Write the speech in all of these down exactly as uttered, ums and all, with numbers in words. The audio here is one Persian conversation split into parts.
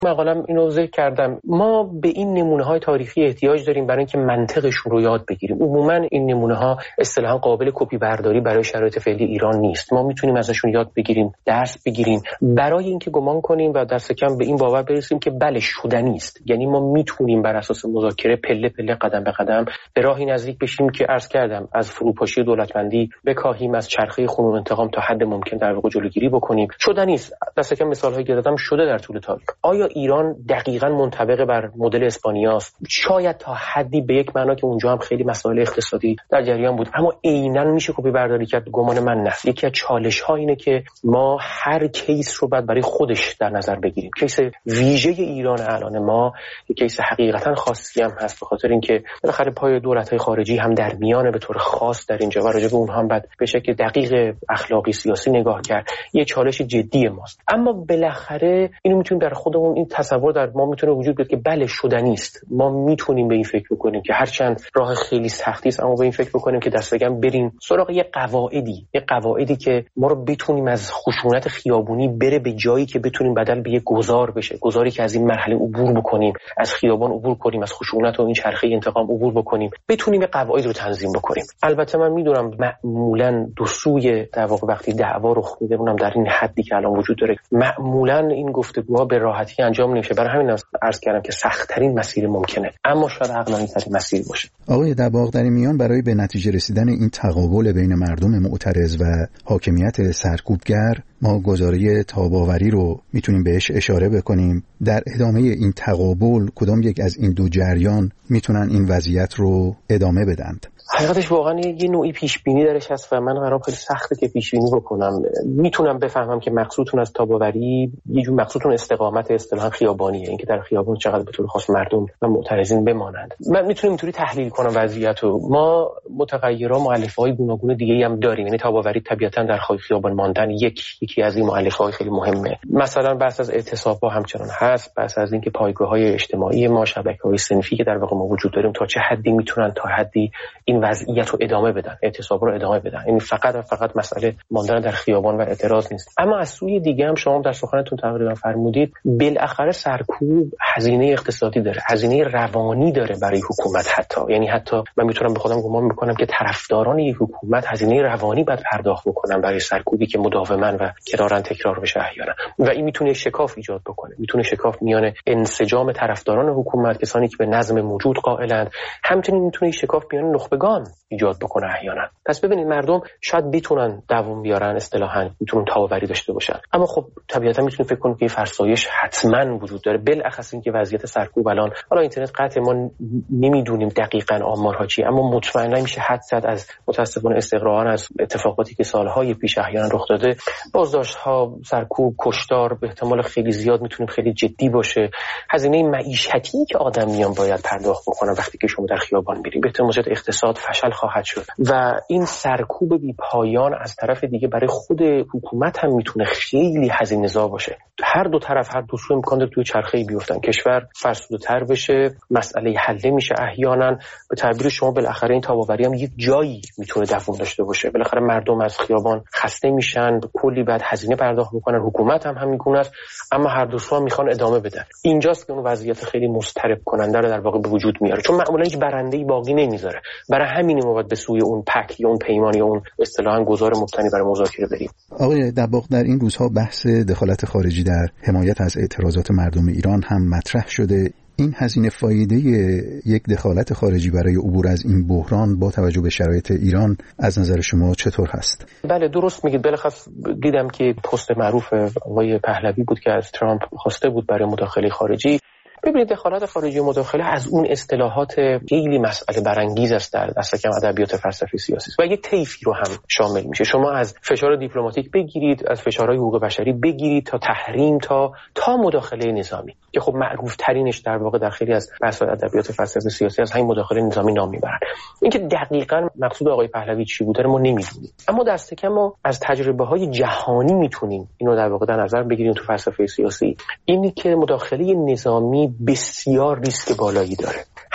مقالم اینو ذکر کردم. ما به این نمونه‌های تاریخی احتیاج داریم برای اینکه منطقشون رو یاد بگیریم. عموماً این نمونه‌ها اصطلاحاً قابل کپی برداری برای شرایط فعلی ایران نیست. ما میتونیم ازشون یاد بگیریم، درس بگیریم، برای اینکه گمان کنیم و دست کم به این باور برسیم که بله شدنی است. یعنی ما میتونیم بر اساس مذاکره پله پله قدم به قدم به راهی نزدیک بشیم که عرض کردم از فروپاشی دولتمندی بکاهیم، از چرخه خونون انتقام تا حد ممکن در واقع جلوگیری بکنیم. شدنی است. دست کم مثال‌هایی که دادم شده در طول تاریخ. آیا ایران دقیقاً منطبق بر مدل اسپانیاست؟ شاید تا حدی به یک معنا که اونجا هم خیلی مسائل اقتصادی در جریان بود، اما عیناً میشه کپی برداری کرد. گمان من نه. یکی از چالش‌ها اینه که ما هر کیس رو باید برای خودش در نظر بگیریم. کیس ویژه ایران الان ما یک کیس حقیقتاً خاصی هم هست، به خاطر اینکه بالاخره پای دولت‌های خارجی هم در میانه به طور خاص در اینجا و راجع به اونها هم باید به شکل دقیق اخلاقی سیاسی نگاه کرد. یه چالش جدی ماست. اما بالاخره اینو میتونیم در خودمون این تصور در ما میتونه وجود بیاد که بله شدنی است. ما میتونیم به این فکر بکنیم که هرچند راه خیلی سختی است، اما به این فکر بکنیم که دست کم بریم سراغ یه قواعدی، یه قواعدی که ما رو بتونیم از خشونت خیابونی بره به جایی که بتونیم بدل به یه گذار بشه، گذاری که از این مرحله عبور بکنیم، از خیابان عبور کنیم، از خشونت و این چرخه انتقام عبور بکنیم، بتونیم قواعد رو تنظیم بکنیم. البته من میدونم معمولاً دو سوی در واقع وقتی دعوا رو می‌بینم در این حدی که الان وجود داره، معمولاً این گفتگوها به راحتی انجام نمیشه. برای همین عرض کردم که سخت‌ترین مسیر ممکنه، اما شاید عقلانی‌ترین مسیر باشه. آقای دباغ، در این میان برای به نتیجه رسیدن این تقابل بین مردم معترض و حاکمیت سرکوبگر ما گزاره تاب‌آوری رو میتونیم بهش اشاره بکنیم. در ادامه این تقابل کدام یک از این دو جریان میتونن این وضعیت رو ادامه بدند؟ حقیقتش واقعا یه نوعی پیش بینی درش هست و من برام خیلی سخته که پیش بینی بکنم. میتونم بفهمم که مقصودتون از تاب‌آوری یه جور مقصودتون استقامت اصطلاحاً خیابانیه، اینکه در خیابان چقدر به طور خاص مردم و معترضین بمانند. من میتونم اینطوری تحلیل کنم وضعیت رو. ما متغیرها مؤلفه‌های گوناگون دیگه‌ای هم داریم، یعنی تاب‌آوری طبیعتاً در خیابان ماندن یک یکی از این مؤلفه‌های خیلی مهمه. مثلا بحث از اعتصاب‌ها همچنان هست، بحث از اینکه پایگاه‌های اجتماعی ما، شبکه‌های صنفی که در واقع ما وجود داریم تا چه حدی میتونن تا حدی این وضعیت رو ادامه بدن، اعتصاب رو ادامه بدن. این فقط و فقط مسئله ماندن در خیابان و اعتراض نیست. اما از سوی دیگه هم شما در سخنتون تقریبا فرمودید بالاخره سرکوب هزینه اقتصادی داره، هزینه روانی داره برای حکومت. حتی یعنی حتی من میتونم به خودم گمان میکنم که طرفداران یک حکومت هزینه روانی باید پرداخت بکنن برای سرکوبی که مداوما و کرارن تکرار بشه احیانا، و این میتونه شکاف ایجاد بکنه، میتونه شکاف میان انسجام طرفداران حکومت، کسانی که به نظم موجود قائلند، همچنین میتونه شکاف میان نخبگان ایجاد بکنه احیانا. پس ببینید مردم شاید بتونن دوام بیارن، اصطلاحاً میتونن تاب‌آوری داشته باشن، اما خب طبیعتا میتونید فکر کنید که فرسایش حتما وجود داره. بالاخص اینکه وضعیت سرکوب الان، حالا اینترنت قطع ما نمیدونیم دقیقاً آمارها چیه، اما مطمئنا میشه حد زد از متاسفانه استقراءً از اتفاقاتی که سالهای پیش احیانا رخ داده، بازداشت‌ها، سرکوب، کشتار به احتمال خیلی زیاد میتونه خیلی جدی باشه. هزینه معیشتی که آدمیان باید پرداخت بکنن وقتی که شما در خیابان میرید، به احتمال فشل خواهد شد و این سرکوب بی پایان از طرف دیگه برای خود حکومت هم میتونه خیلی هزینه زا باشه. هر دو طرف، هر دو سو امکان داره توی چرخه‌ای بیفتن، کشور فرسوده‌تر بشه، مسئله حل میشه احیانا. به تعبیر شما بالاخره این تاب‌آوری هم یک جایی میتونه دوام داشته باشه. بالاخره مردم از خیابان خسته میشن، کلی بعد هزینه پرداخت میکنن، حکومت هم همین گونه است، اما هر دو سو هم میخوان ادامه بدن. اینجاست که اون وضعیت خیلی مضطرب کننده رو در واقع به وجود میاره، چون معمولا هیچ برنده‌ای باقی نمیذاره. برای همین ما باید به سوی اون پک یا اون پیمان یا اون اصطلاحاً گذار مبتنی بر مذاکره بریم. آقای دباغ، در این روزها بحث دخالت خارجی در حمایت از اعتراضات مردم ایران هم مطرح شده. این هزینه فایده یک دخالت خارجی برای عبور از این بحران با توجه به شرایط ایران از نظر شما چطور هست؟ بله درست میگید. بالاخص دیدم که پست معروف آقای پهلوی بود که از ترامپ خواسته بود برای مداخله خارجی. ببینید دخالت خارجی و مداخله از اون اصطلاحات خیلی مسئله برانگیز است در دست کم ادبیات فلسفی سیاسی و یک طیفی رو هم شامل میشه. شما از فشار دیپلماتیک بگیرید، از فشارهای حقوق بشری بگیرید، تا تحریم، تا تا مداخله نظامی که خب معروف ترینش در واقع در خیلی از بحث ادبیات فلسفی سیاسی از همین مداخله نظامی نام میبرن. اینکه دقیقاً مقصود آقای پهلوی چی بوده ما نمیدونیم، اما دست کم ما از تجربه‌های جهانی میتونیم اینو در واقع در نظر بگیریم تو فلسفه سیاسی. اینی که مداخله نظامی بسیار ریسک بالایی داره.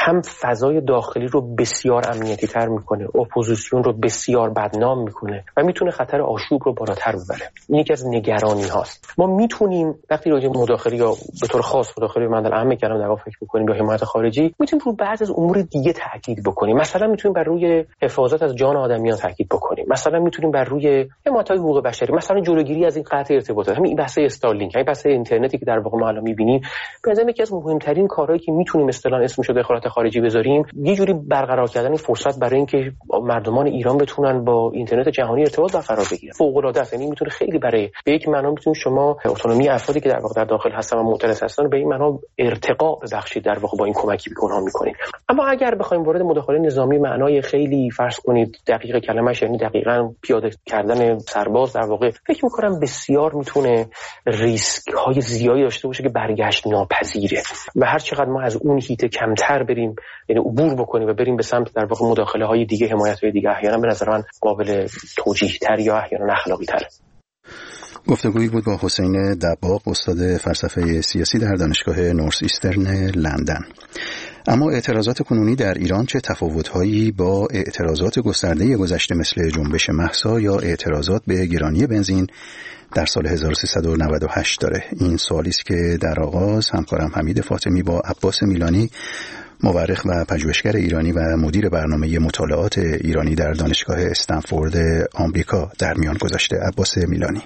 هم فضای داخلی رو بسیار امنیتی تر میکنه، اپوزیسیون رو بسیار بدنام میکنه و میتونه خطر آشوب رو بالاتر ببره. این یکی از نگرانی هاست. ما میتونیم وقتی راجع به مداخله یا به طور خاص مداخله من در اهم کلام در واقع فکر میکنیم یا حمایت خارجی، میتونیم رو بعضی از امور دیگه تاکید بکنیم. مثلا میتونیم بر روی حفاظت از جان آدمیان تاکید بکنیم. مثلا میتونیم بر روی حمایت حقوق بشری، مثلا جلوگیری از این قطع ارتباطات، همین بحث استارلینک، همین بحث اینترنتی که در واقع ما الان می‌بینیم، به نظر یکی از مهمترین کارهایی که میتونیم اصطلاحاً اسمش رو دخالت خارجی بذاریم، یه جوری برقرار کردن این فرصت برای اینکه مردمان ایران بتونن با اینترنت جهانی ارتباط برقرار بگیرن. فوق‌العاده است. یعنی میتونه خیلی برای به یک معنا میتونیم شما اتونومی افرادی که در واقع در داخل هستن و معترض هستن به این معنا ارتقا ببخشید در واقع با این کمکی به اونها می‌کنید. اما اگر بخوایم وارد مداخله نظامی معنای خیلی فرض کنید دقیق کلمه‌اش، یعنی دقیقاً پیاده کردن سرباز، در واقع فکر می‌کنم بسیار میتونه ریسک‌های زیادی داشته باشه که برگشت ناپذیره و هر چقدر ما از اون هیت کمتر بریم، یعنی عبور بکنیم و بریم به سمت در واقع مداخله‌های دیگه، حمایت‌های دیگه، احیانا به نظر من قابل توجیه‌تر یا احیانا اخلاقی‌تر. گفتگویی بود با حسین دباغ، استاد فلسفه سیاسی در دانشگاه نورث ایسترن لندن. اما اعتراضات کنونی در ایران چه تفاوت‌هایی با اعتراضات گسترده گذشته مثل جنبش مهسا یا اعتراضات به گرانی بنزین در سال هزار و سیصد و نود و هشت داره؟ این سوالی است که در آغاز همکارم حمید فاطمی با عباس میلانی، مورخ و پژوهشگر ایرانی و مدیر برنامه مطالعات ایرانی در دانشگاه استنفورد آمریکا در میان گذاشته. عباس میلانی: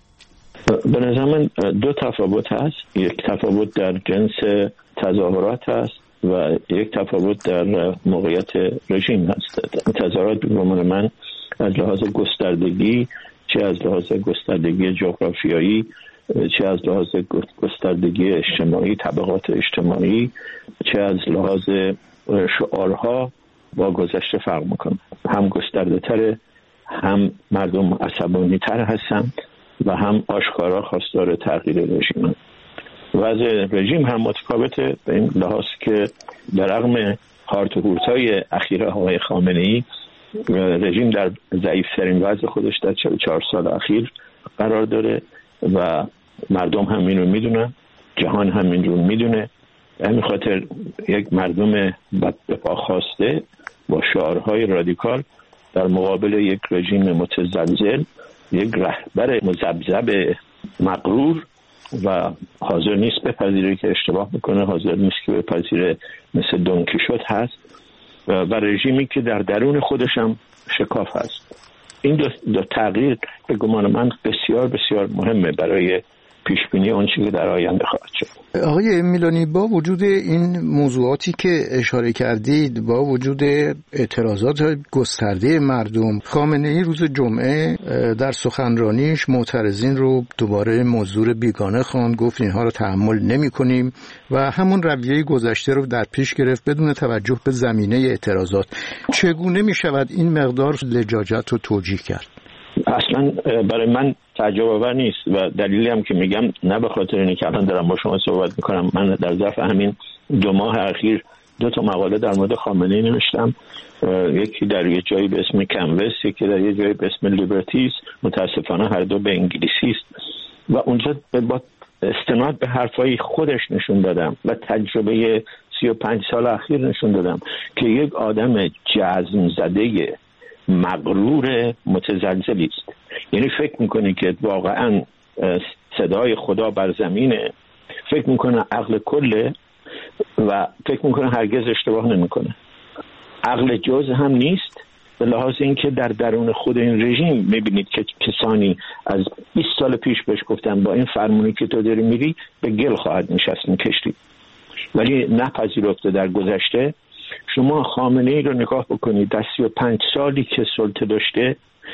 به نظر من دو تفاوت هست. یک تفاوت در جنس تظاهرات هست و یک تفاوت در موقعیت رژیم هست. تظاهرات به گمان من از لحاظ گستردگی، چه از لحاظ گستردگی جغرافیایی، چه از لحاظ گستردگی اجتماعی، طبقات اجتماعی، چه از لحاظ شعارها با گذشته فرق میکنه. هم گسترده تره، هم مردم عصبانی تر هستن و هم آشکارا خواستار تغییر رژیم. وضع رژیم هم متفاوته به این لحاظ که در رغم هارت و هورتای اخیر آقای خامنه‌ای، رژیم در ضعیف‌ترین وضع خودش در چهل و چهار سال اخیر قرار داره و مردم هم اینو میدونن، جهان هم این رو میدونه. همین خاطر یک مردم به پا خواسته با شعارهای رادیکال در مقابل یک رژیم متزلزل، یک رهبر مذبذب مغرور و حاضر نیست بپذیره که اشتباه میکنه، حاضر نیست که بپذیره مثل دون کیشوت هست، و رژیمی که در درون خودش هم شکاف هست. این دو, دو تغییر به گمان من بسیار بسیار مهمه برای پیشبینی اون چیزی که در آینده خواهد شد. آقای میلانی، با وجود این موضوعاتی که اشاره کردید، با وجود اعتراضات گسترده مردم، خامنه‌ای روز جمعه در سخنرانیش معترضین رو دوباره موضوع بیگانه خواند، گفت اینها رو تحمل نمی‌کنیم و همون رویه گذشته رو در پیش گرفت بدون توجه به زمینه اعتراضات. چگونه می‌شود این مقدار لجاجت رو توجیه کرد؟ اصلا برای من تعجب آور نیست و دلیلی هم که میگم نه به خاطر اینه که الان دارم با شما صحبت میکنم. من در ظرف همین دو ماه اخیر دو تا مقاله در مورد خامنه‌ای نوشتم، یکی در یه جایی به اسم کنوس، یکی در یه جایی به اسم لیبرتیز. متاسفانه هر دو به انگلیسی است و اونجا با استناد به حرفای خودش نشون دادم و تجربه سی و پنج سال اخیر نشون دادم که یک آدم جزم زده مغرور متزلزلی است. یعنی فکر میکنه که واقعا صدای خدا بر زمینه، فکر میکنه عقل کله و فکر میکنه هرگز اشتباه نمیکنه. عقل جز هم نیست، به لحاظ اینکه در درون خود این رژیم میبینید که کسانی از بیست سال پیش بهش گفتن با این فرمونی که تو داری میری به گل خواهد نشست این کشتی، ولی نپذیرفته. در گذشته شما خامنه‌ای رو نگاه بکنید، در سی و پنج سالی که سلطه داشته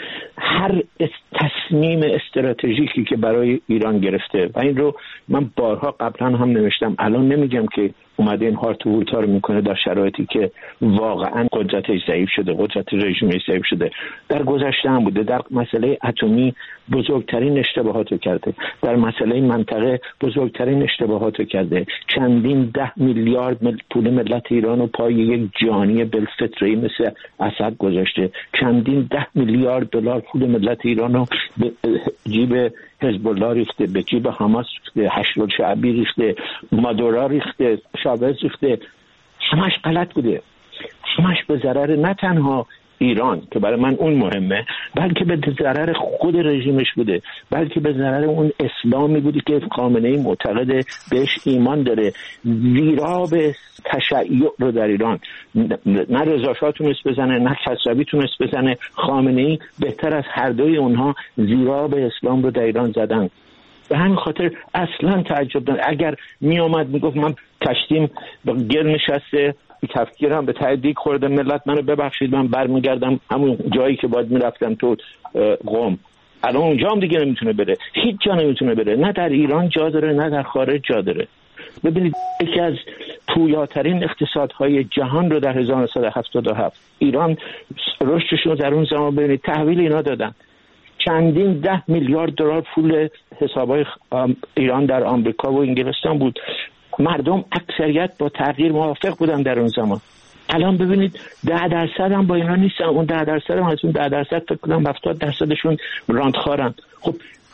هر تصمیم استراتژیکی که برای ایران گرفته و این رو من بارها قبلا هم نوشتم، الان نمیگم که اومده این هارت و هورتا رو میکنه در شرایطی که واقعا قدرتش ضعیف شده، قدرت رژیمش ضعیف شده. در گذشته هم بوده. در مسئله اتمی بزرگترین اشتباهات رو کرده، در مسئله منطقه بزرگترین اشتباهات رو کرده. چندین ده میلیارد پول ملت ایران رو پای یک جانی بالفطری مثل اسد گذاشته، چندین ده میلیارد دلار پول ملت ایران رو به جیب حزب الله ریخته، به جیب حماس ریخته، هشت الشعبی ریخته، مادورا ریخته، شاوز ریخته. همش غلط بوده، همش به ضرر نه تنها ایران که برای من اون مهمه، بلکه به ضرر خود رژیمش بوده، بلکه به ضرر اون اسلامی بوده که خامنه‌ای معتقد بهش ایمان داره. ویراب تشیع رو در ایران نه رضا شاه تونست بزنه، نه کسروی تونست بزنه. خامنه‌ای بهتر از هر دوی اونها ویراب اسلام رو در ایران زدن. به همین خاطر اصلا تعجب دارم اگر می اومد میگفت من کشتیم گل نشسته، تفکیرم به ته دیگ خورده، ملت منو ببخشید، من برمیگردم همون جایی که باید میرفتم تو قم. الان اونجا هم دیگه نمیتونه بره، هیچ جا نمیتونه بره، نه در ایران جا داره نه در خارج جا داره. ببینید یکی از پویاترین اقتصادهای جهان رو در هزار و نهصد و هفتاد و هفت ایران رشدش رو در اون زمان ببینید تحویل اینا دادن. چندین ده میلیارد دلار پول حسابای ایران در آمریکا و انگلستان بود. مردم اکثریت با تغییر موافق بودن در اون زمان. الان ببینید ده درصد هم با اینا نیستن، اون ده درصد هم از اون ده درصد فکر کنم هفتاد درصدشون راندخارن. خب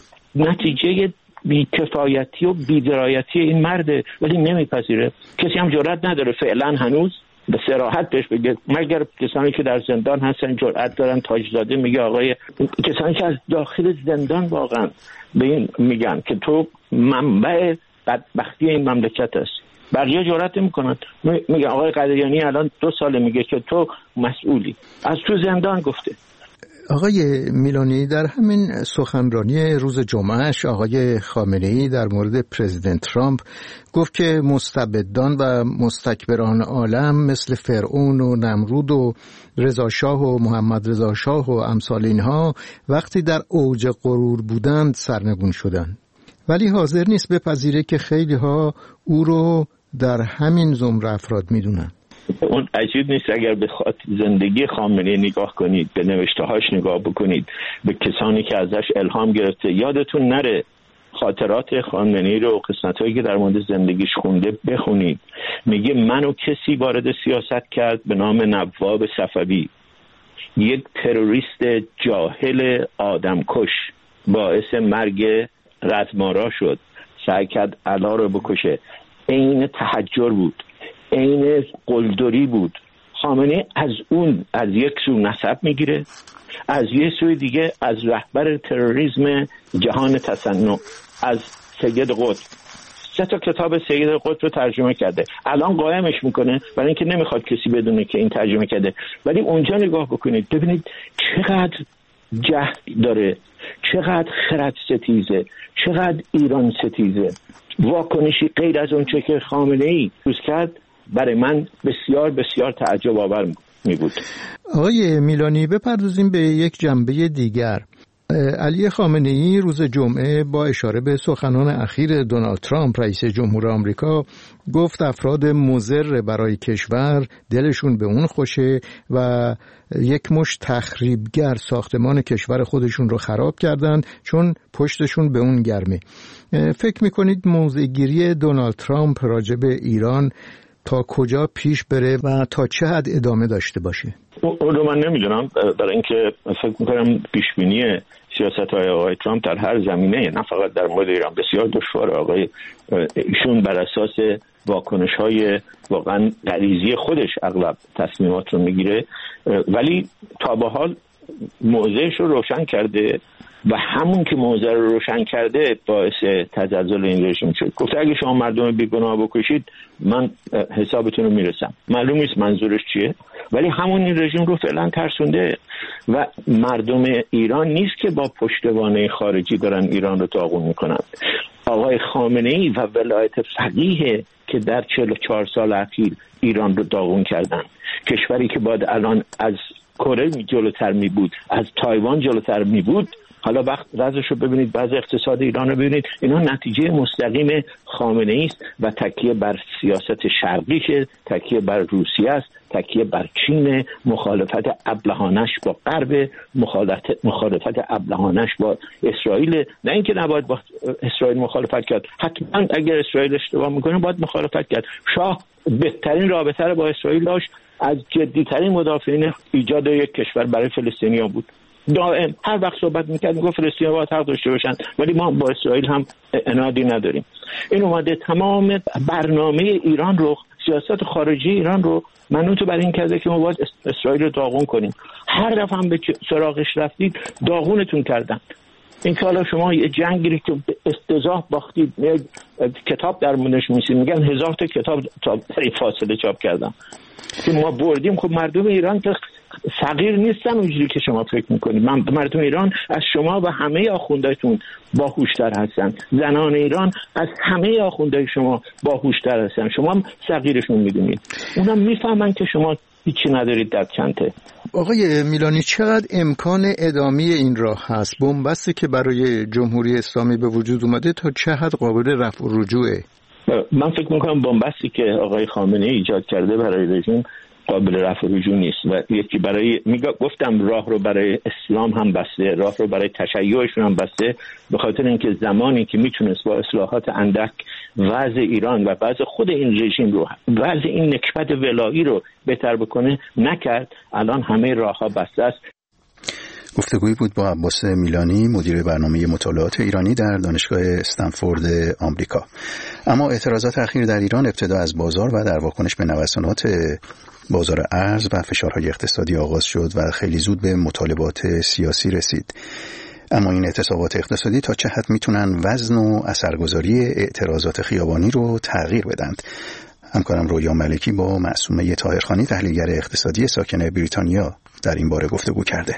نتیجه بی‌کفایتی و بی‌درایتی این مرده، ولی نمیپذیره. کسی هم جرئت نداره فعلا هنوز به صراحت بهش بگه، مگر کسانی که در زندان هستن جرأت دارن. تاجزاده میگه آقای کسانی که از داخل زندان واقعا به این میگن که تو منبع بدبختی این مملکت است، بقیه جرأت نمیکنن. میگه آقای قدریانی الان دو ساله میگه که تو مسئولی، از تو زندان گفته. آقای میلانی در همین سخنرانی روز جمعهش آقای خامنه‌ای در مورد پرزیدنت ترامپ گفت که مستبدان و مستکبران عالم مثل فرعون و نمرود و رضا شاه و محمد رضا شاه و امثال اینها وقتی در اوج غرور بودند سرنگون شدند، ولی حاضر نیست بپذیره که خیلی ها او رو در همین زمره افراد میدونن. اون عجیب نیست اگر به زندگی خامنه‌ای نگاه کنید، به نوشته‌هاش نگاه بکنید، به کسانی که ازش الهام گرفته. یادتون نره خاطرات خامنه‌ای رو، قسمت‌هایی که در مورد زندگیش خونده بخونید. میگه منو کسی وارد سیاست کرد به نام نواب صفوی، یک تروریست جاهل آدمکش، باعث مرگ رزمارا شد، سعی کرد علا رو بکشه. عین تحجر بود، عین قلدری بود. خامنه‌ای از اون از یک سو نسب میگیره، از یک سوی دیگه از رهبر تروریسم جهان تصنع، از سید قطب. سه تا کتاب سید قطب رو ترجمه کرده، الان قائمش میکنه برای اینکه نمیخواد کسی بدونه که این ترجمه کرده. ولی اونجا نگاه بکنید ببینید چقدر جهل داره، چقدر خرد ستیزه، چقدر ایران ستیزه. واکنشی غیر از اون چه که خامنه‌ای روز کرد برای من بسیار بسیار تعجب آور می بود. آقای میلانی بپردازیم به یک جنبه دیگر. علی خامنه‌ای روز جمعه با اشاره به سخنان اخیر دونالد ترامپ رئیس جمهور آمریکا گفت افراد مضر برای کشور دلشون به اون خوشه و یک مش تخریبگر ساختمان کشور خودشون رو خراب کردن چون پشتشون به اون گرمه. فکر میکنید موضع‌گیری دونالد ترامپ راجع به ایران تا کجا پیش بره و تا چه حد ادامه داشته باشه؟ اون رو من نمیدونم، برای اینکه فکر میکنم پیشبینی سیاست‌های آقای ترامپ در هر زمینه، نه فقط در مورد ایران، بسیار دشواره. آقای ایشون بر اساس واکنش‌های واقعا غریزی خودش اغلب تصمیمات رو میگیره، ولی تا به حال موضعش رو روشن کرده و همون که موضع رو روشن کرده باعث تزلزل این رژیم شد. گفته اگه شما مردم بیگناه بکشید من حسابتون رو میرسم. معلوم نیست منظورش چیه، ولی همون این رژیم رو فعلا ترسونده و مردم ایران نیست که با پشتوانه خارجی دارن ایران رو داغون میکنن. آقای خامنه‌ای و ولایت فقیه که در چهل و چهار سال اخیر ایران رو داغون کردن، کشوری که باید الان از کره جلوتر می بود، از تایوان جلوتر می بود، حالا وقت رازش رو ببینید، بعض اقتصاد ایران رو ببینید، اینا نتیجه مستقیم خامنه‌ای است و تکیه بر سیاست شرقیشه، تکیه بر روسیه است، تکیه بر چین، مخالفت ابلهانش با غرب، مخالفت مخالفت ابلهانش با اسرائیل. نه اینکه نباید با اسرائیل مخالفت کرد، حتما اگر اسرائیل اشتباه میکنه باید مخالفت کرد. شاه بهترین رابطه رو با اسرائیل داشت، از جدیترین مدافعین ایجاد یک کشور برای فلسطینیان بود. دائم هر وقت صحبت میکرد میگفت فلسطینی‌ها باید حق داشته باشن، ولی ما با اسرائیل هم عنادی نداریم. این اومده تمام برنامه ایران رو سیاست خارجی ایران رو منوط بر این کرده که ما باید اسرائیل رو داغون کنیم. هر دفعه هم به سراغش رفتید داغونتون کردن. این که حالا شما یه جنگی که استضاح باختید، کتاب در موردش می‌نویسید، میگن هزار تا کتاب تا فاصله چاپ کردن که ما بردیم. خب مردم ایران که صغیر نیستن اونجوری که شما فکر میکنید. مردم ایران از شما و همه آخوندایتون باهوشتر هستن. زنان ایران از همه آخوندای شما باهوشتر هستن. شما هم صغیرشون میدونید. اونم میفهمن که شما هیچی ندارید در چنته. آقای میلانی، چقدر امکان ادامه این راه هست؟ بنبستی که برای جمهوری اسلامی به وجود اومده تا چه حد قابل رفع و رجوعه؟ من فکر میکنم بنبستی که آقای خامنه‌ای ایجاد کرده برای رژیم قابل رفع و رجوع نیست و یکی برای میگم گفتم راه رو برای اسلام هم بسته، راه رو برای تشیعشون هم بسته، به خاطر اینکه زمانی که میتونست با اصلاحات اندک وضع ایران و وضع خود این رژیم رو، وضع این نکبت ولایی رو بهتر بکنه نکرد. الان همه راهها بسته است. گفتگویی بود با عباس میلانی، مدیر برنامه مطالعات ایرانی در دانشگاه استنفورد آمریکا. اما اعتراضات اخیر در ایران ابتدا از بازار و در واکنش به نوسانات بازار ارز و فشارهای اقتصادی آغاز شد و خیلی زود به مطالبات سیاسی رسید. اما این اعتصابات اقتصادی تا چه حد میتونن وزن و اثرگذاری اعتراضات خیابانی رو تغییر بدند؟ همکارم رویا ملکی با معصومه طاهرخانی، تحلیلگر اقتصادی ساکن بریتانیا، در این باره گفتگو کرده.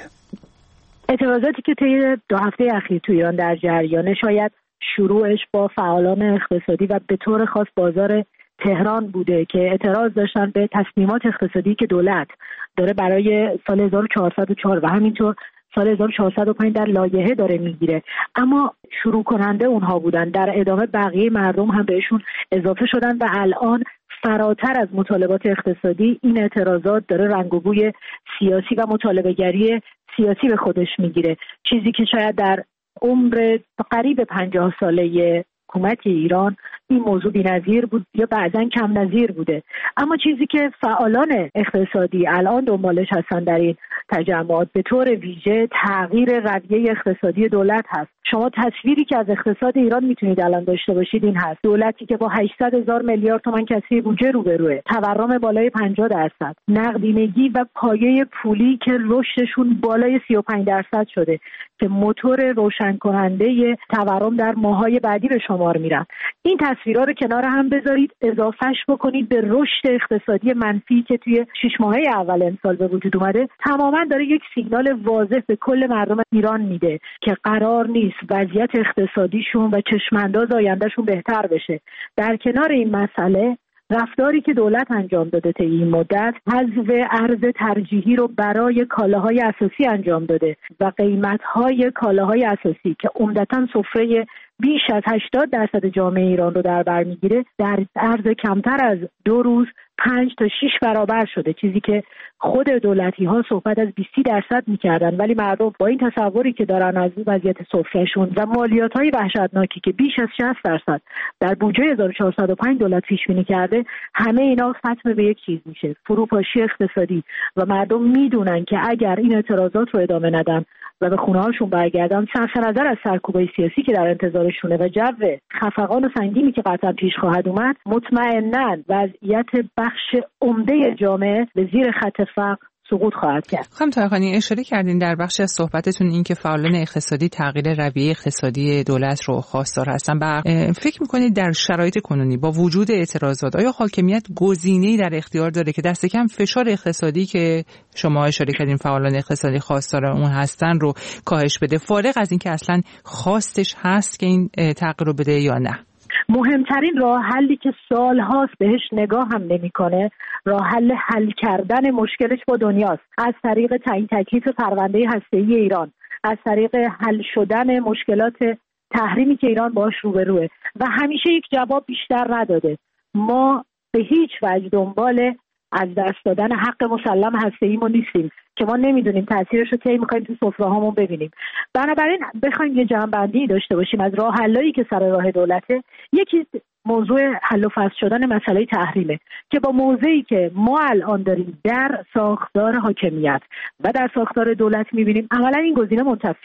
اعتراضاتی که طی دو هفته اخیر تو ایران در جریانه، شاید شروعش با فعالان اقتصادی و به طور خاص بازار تهران بوده که اعتراض داشتن به تصمیمات اقتصادی که دولت داره برای سال هزار و چهارصد و چهار و همینطور سال هزار و چهارصد و پنج در لایحه داره میگیره. اما شروع کننده اونها بودن، در ادامه بقیه مردم هم بهشون اضافه شدن و الان فراتر از مطالبات اقتصادی این اعتراضات داره رنگ و بوی سیاسی و مطالبه‌گری سیاسی به خودش میگیره، چیزی که شاید در عمر قریب پنجاه ساله حکومت ایران این موضوع بی‌نظیر بود یا بعضاً کم نظیر بوده. اما چیزی که فعالان اقتصادی الان دنبالش هستن در این تجمعات به طور ویژه تغییر رویه اقتصادی دولت هست. شما تصویری که از اقتصاد ایران میتونید الان داشته باشید این هست: دولتی که با هشتصد هزار میلیارد تومان کسری بودجه روبروه، تورم بالای پنجاه درصد، نقدینگی و پایه پولی که رشدشون بالای سی و پنج درصد شده که موتور روشن کننده تورم در ماه‌های بعدی به شمار میرن. این تصویرها رو کنار هم بذارید، اضافهش بکنید به رشد اقتصادی منفی که توی شش ماهه اول امسال به وجود اومده، تماما داره یک سیگنال واضح به کل مردم ایران میده که قرار نیست وضعیت اقتصادیشون و چشمانداز آیندهشون بهتر بشه. در کنار این مسئله، رفتاری که دولت انجام داده طی این مدت، حذف ارز ترجیحی رو برای کالاهای اساسی انجام داده و قیمت‌های کالاهای اساسی که عمدتاً سفره بیش از هشتاد درصد جامعه ایران رو در بر میگیره، در عرض کمتر از دو روز پنج تا شش برابر شده، چیزی که خود دولتی ها صحبت از بیست درصد میکردن، ولی مردم با این تصوری که دارن از وضعیت سفرهشون و مالیات های وحشتناکی که بیش از شصت درصد در بودجه هزار و چهارصد و پنج دولت پیش بینی کرده، همه اینا ختم به یک چیز میشه: فروپاشی اقتصادی. و مردم میدونن که اگر این اعتراضات رو ادامه ندن و به خونه هاشون برگردن، صرف نظر از سرکوبای سیاسی که در انتظارشونه و جو خفقان و سنگینی که قطعا پیش خواهد اومد، مطمئناً وضعیت بخش عمده جامعه به زیر خط فقر سقوط خواهد کرد. خانم طاهرخانی، اشاره کردین در بخشی از صحبتتون این که فعالان اقتصادی تغییر رویه اقتصادی دولت رو خواستار هستن. و فکر میکنید در شرایط کنونی با وجود اعتراضات آیا حاکمیت گزینه‌ای در اختیار داره که دست کم فشار اقتصادی که شما اشاره کردین فعالان اقتصادی خواستار اون هستن رو کاهش بده، فارغ از این که اصلا خواستش هست که این تغییر رو بده یا نه؟ مهمترین راه حلی که سالهاست بهش نگاه هم نمی‌کنه، راه حل حل کردن مشکلش با دنیاست، از طریق تعیین تکلیف پرونده هسته‌ای ایران، از طریق حل شدن مشکلات تحریمی که ایران باهاش روبروه و همیشه یک جواب بیشتر نداده. ما به هیچ وجه دنبال از دست دادن حق مسلم هسته‌ایمون نیستیم که ما نمیدونیم تاثیرش رو کی می‌خوایم تو سفره‌هامون ببینیم. بنابراین بخوایم یه جمع‌بندی داشته باشیم از راه حلایی که سر راه دولته، یکی موضوع حل و فصل شدن مسئله تحریمه که با موضعی که ما الان داریم در ساختار حاکمیت و در ساختار دولت می‌بینیم عملاً این گزینه منتفیه.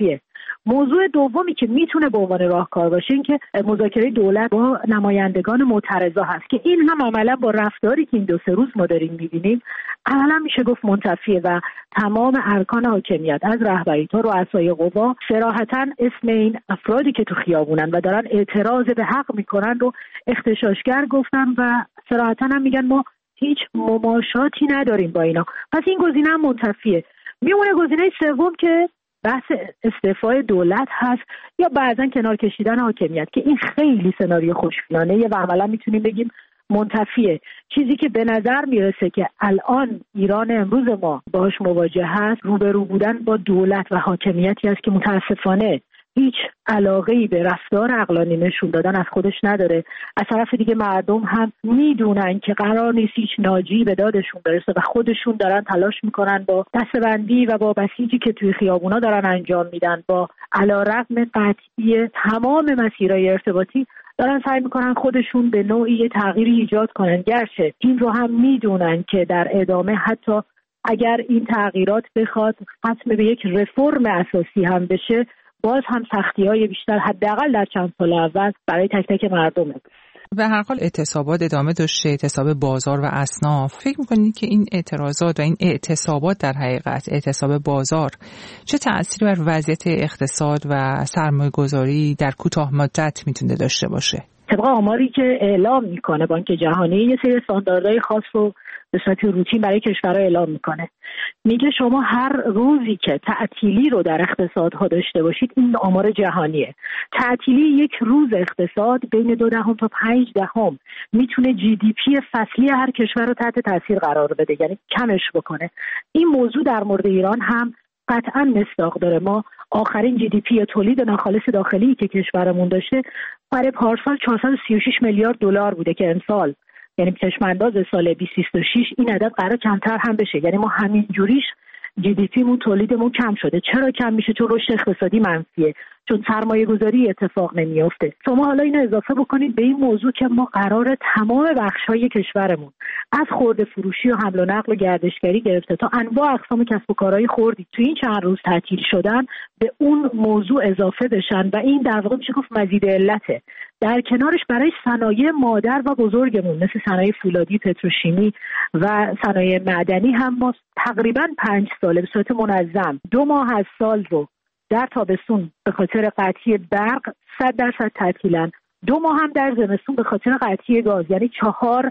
موضوع دومی که میتونه به عنوان راهکار باشه این که مذاکره دولت با نمایندگان معترضا هست که این هم عملا با رفتاری که این دو سه روز ما داریم میبینیم عملا میشه گفت منتفیه و تمام ارکان حاکمیت از رهبری تا رؤسای قوا صراحتاً اسم این افرادی که تو خیابونن و دارن اعتراض به حق میکنن رو اغتشاشگر گفتن و صراحتاً هم میگن ما هیچ مماشاتی نداریم با اینا. پس این گزینه هم منتفیه. میمونه گزینه سوم که بحث استعفای دولت هست یا بعضا کنار کشیدن حاکمیت که این خیلی سناریو خوشبینانه و عملا میتونیم بگیم منتفیه. چیزی که به نظر میرسه که الان ایران امروز ما باهاش مواجه هست روبرو بودن با دولت و حاکمیتی است که متاسفانه هیچ علاقه‌ای به رفتار عقلانی نشون دادن از خودش نداره. از طرف دیگه مردم هم میدونن که قرار نیست هیچ ناجی به دادشون برسه و خودشون دارن تلاش میکنن با دستبندی و با بسیجی که توی خیابونا دارن انجام میدن با علیرغم قطعی تمام مسیرهای ارتباطی دارن سعی میکنن خودشون به نوعی تغییری ایجاد کنن، گرچه این رو هم میدونن که در ادامه حتی اگر این تغییرات بخواد ختم به یک رفرم اساسی هم بشه باز هم سختی‌های بیشتر حداقل در چند سال اول برای تک تک مردمه. به هر حال اعتصابات ادامه داشته، اعتصاب بازار و اصناف. فکر می‌کنید که این اعتراضات و این اعتصابات در حقیقت اعتصاب بازار چه تأثیری بر وضعیت اقتصاد و سرمایه‌گذاری در کوتاه مدت میتونه داشته باشه؟ طبق آماری که اعلام میکنه بانک جهانی یه سری استانداردهای خاص رو به صورت روتین برای کشورها اعلام میکنه. میگه شما هر روزی که تعطیلی رو در اقتصادها داشته باشید، این آمار جهانیه، تعطیلی یک روز اقتصاد بین دو دهم تا پنج دهم میتونه جی دی پی فصلی هر کشور رو تحت تاثیر قرار بده، یعنی کمش بکنه. این موضوع در مورد ایران هم قطعا مصداق داره. ما آخرین جی دی پی تولید ناخالص داخلی که کشورمون داشته برای پارسال چهارصد و سی و شش میلیارد دلار بوده که امسال یعنی چشمانداز سال بیست بیست و شش این عدد قرار کمتر هم بشه. یعنی ما همین جوریش جی دی پی مون تولیدمون کم شده. چرا کم میشه؟ چون رشد اقتصادی منفیه، چون سرمایه گذاری اتفاق نمیافته. شما حالا اینو اضافه بکنید به این موضوع که ما قرار تمام بخش‌های کشورمون از خرده فروشی و حمل و نقل و گردشگری گرفته تا انواع اقسام کسب و کارهای خردی تو این چند روز تعطیل شدن به اون موضوع اضافه بشن و این در واقع میشه گفت مزید علته. در کنارش برای صنایع مادر و بزرگمون مثل صنایع فولادی، پتروشیمی و صنایع معدنی هم ما تقریباً پنج ساله به صورت منظم دو ماه از سال رو در تابستون به خاطر قطعی برق صد درصد تعطیلن، دو ماه هم در زمستون به خاطر قطعی گاز، یعنی چهار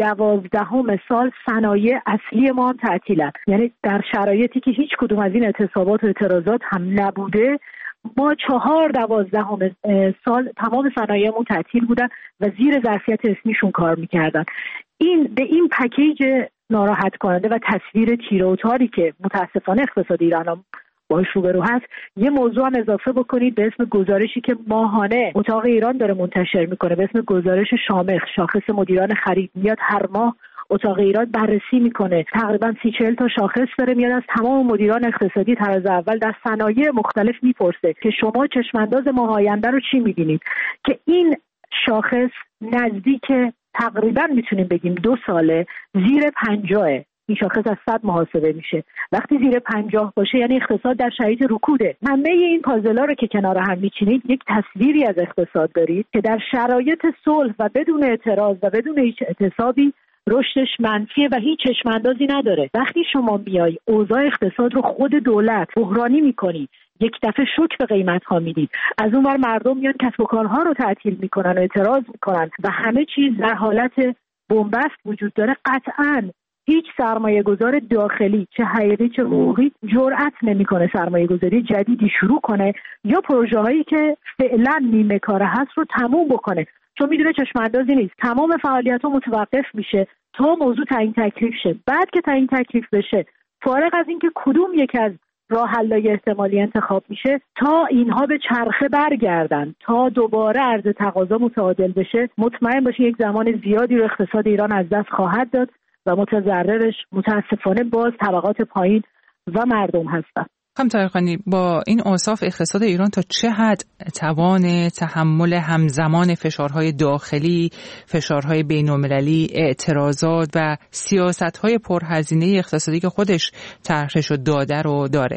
دوازدهم سال صنایع اصلی ما هم تعطیلن. یعنی در شرایطی که هیچ کدوم از این اعتصابات و اعتراضات هم نبوده ما چهار دوازدهم سال تمام صنایعمون تعطیل بودن و زیر ظرفیت اسمیشون کار میکردن. این به این پکیج ناراحت کننده و تصویر تیره و تاری که متاسفانه اقتصاد ایران باش روبرو هست یه موضوع هم اضافه بکنید به اسم گزارشی که ماهانه اتاق ایران داره منتشر میکنه به اسم گزارش شامخ، شاخص مدیران خرید. میاد هر ماه اتاق ایران بررسی میکنه، تقریبا سی چهل تا شاخص داره، میاد از تمام مدیران اقتصادی طراز اول در صنایع مختلف میپرسه که شما چشمانداز ماه آینده رو چی میبینید، که این شاخص نزدیک تقریبا میتونیم بگیم دو ساله زیر پنجاهه. این شاخص از صد محاسبه میشه. وقتی زیر پنجاه باشه یعنی اقتصاد در شرایط رکوده. همه این پازلا رو که کنار هم میچینید یک تصویری از اقتصاد دارید که در شرایط صلح و بدون اعتراض و بدون هیچ اعتصابی رشدش منفیه و هیچ چشماندازی نداره. وقتی شما میای اوضاع اقتصاد رو خود دولت بحرانی میکنید، یک دفعه شوک به قیمت ها میدید، از اون ور مردم میان کسب و کارها رو تعطیل میکنن و اعتراض میکنن و همه چیز در حالت بنبست وجود داره، قطعاً هیچ سرمایه گذار داخلی چه حقیقی چه حقوقی جرأت نمیکنه سرمایه گذاری جدیدی شروع کنه یا پروژه هایی که فعلا نیمه کاره هست رو تموم بکنه، چون میدونه چشماندازی نیست. تمام فعالیت ها متوقف میشه تا موضوع تعیین تکلیف شه. بعد که تعیین تکلیف بشه، فارغ از اینکه کدوم یک از راه حل‌های احتمالی انتخاب میشه، تا اینها به چرخه برگردن، تا دوباره عرض تقاضا متعادل بشه، مطمئن باشه یک زمان زیادی رو اقتصاد ایران از دست خواهد داد و متضررش متاسفانه باز طبقات پایین و مردم هستن. خانم طاهرخانی، با این اوصاف اقتصاد ایران تا چه حد توان تحمل همزمان فشارهای داخلی، فشارهای بین‌المللی، اعتراضات و سیاست‌های پرهزینه اقتصادی که خودش طرحش داده رو داره؟